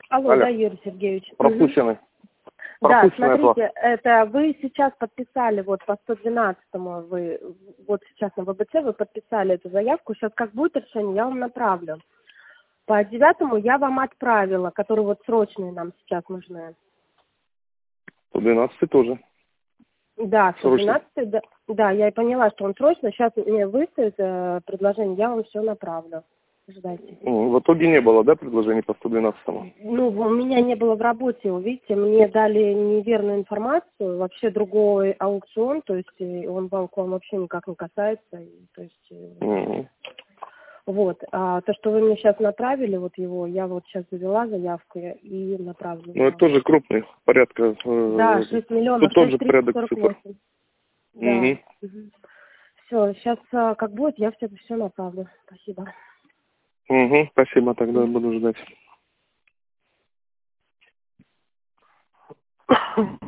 Алло, Алло. да, Юрий Сергеевич. Пропущенный. Да, Пропущенный оплата. смотрите, это вы сейчас подписали вот по 112-му, вы вот сейчас на ВБЦ вы подписали эту заявку, сейчас как будет решение, я вам направлю. По 9-му я вам отправила, которые вот срочные нам сейчас нужны. 112 тоже. Да, Срочно. 112, да, я и поняла, что он срочно, сейчас мне выставит предложение, я вам все направлю. Ждайте. В итоге не было, да, предложений по 112-му? Ну, у меня не было в работе, вы видите, мне дали неверную информацию, вообще другой аукцион, то есть он вам вообще никак не касается, то есть вот. А то, что вы мне сейчас направили, вот его, я вот сейчас завела заявку и направлю. Ну, это тоже крупный, порядка... Да, 6 миллионов, Тут тот же порядок цифр. 348. Да. Все, сейчас как будет, я все направлю. Спасибо. Спасибо, тогда буду ждать.